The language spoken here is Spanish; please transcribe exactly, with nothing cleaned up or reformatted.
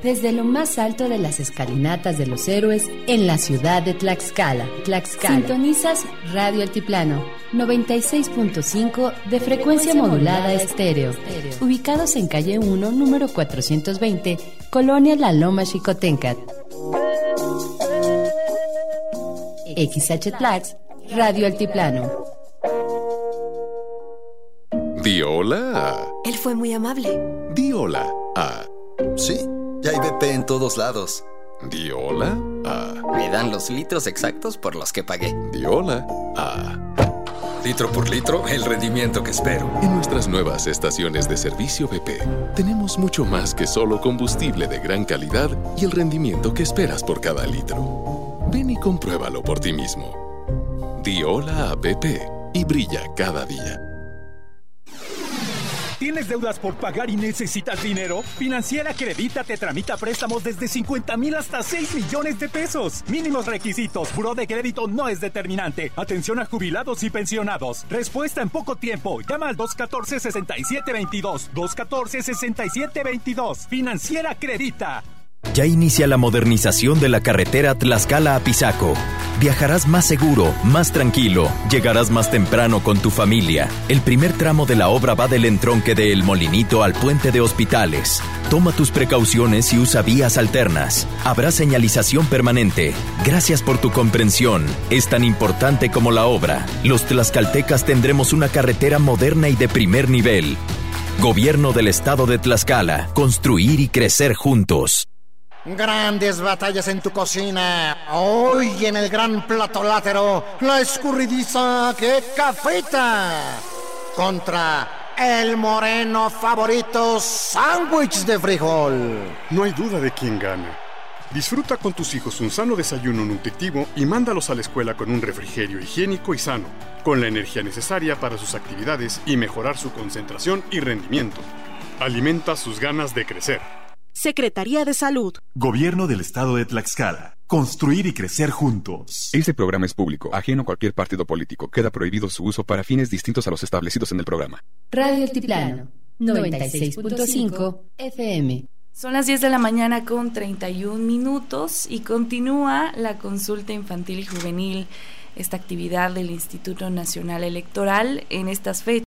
desde lo más alto de las escalinatas de los héroes en la ciudad de Tlaxcala. Tlaxcala. Sintonizas Radio Altiplano, noventa y seis punto cinco de frecuencia modulada estéreo. Ubicados en calle uno, número cuatrocientos veinte, Colonia La Loma Xicoténcat. X H Tlax, Radio Altiplano. Di hola. Él fue muy amable. Di hola a... Sí, ya hay B P en todos lados. Di hola a... Me dan los litros exactos por los que pagué. Di hola a... Litro por litro, el rendimiento que espero. En nuestras nuevas estaciones de servicio B P, tenemos mucho más que solo combustible de gran calidad y el rendimiento que esperas por cada litro. Ven y compruébalo por ti mismo. Di hola a B P y brilla cada día. ¿Tienes deudas por pagar y necesitas dinero? Financiera Credita te tramita préstamos desde cincuenta mil hasta seis millones de pesos. Mínimos requisitos. Buró de crédito no es determinante. Atención a jubilados y pensionados. Respuesta en poco tiempo. Llama al dos uno cuatro, seis siete dos dos. dos uno cuatro, seis siete dos dos. Financiera Credita. Ya inicia la modernización de la carretera Tlaxcala a Pisaco. Viajarás más seguro, más tranquilo, llegarás más temprano con tu familia. El primer tramo de la obra va del entronque de El Molinito al puente de Hospitales. Toma tus precauciones y usa vías alternas. Habrá señalización permanente. Gracias por tu comprensión. Es tan importante como la obra. Los tlaxcaltecas tendremos una carretera moderna y de primer nivel. Gobierno del Estado de Tlaxcala. Construir y crecer juntos. Grandes batallas en tu cocina. Hoy en el gran plato látero, la escurridiza que cafeta contra el moreno favorito sándwich de frijol. No hay duda de quién gana. Disfruta con tus hijos un sano desayuno nutritivo y mándalos a la escuela con un refrigerio higiénico y sano, con la energía necesaria para sus actividades y mejorar su concentración y rendimiento. Alimenta sus ganas de crecer. Secretaría de Salud. Gobierno del Estado de Tlaxcala. Construir y crecer juntos. Este programa es público, ajeno a cualquier partido político. Queda prohibido su uso para fines distintos a los establecidos en el programa. Radio Altiplano, noventa y seis punto cinco F M. Son las diez de la mañana con treinta y un minutos y continúa la consulta infantil y juvenil, esta actividad del Instituto Nacional Electoral en estas fechas.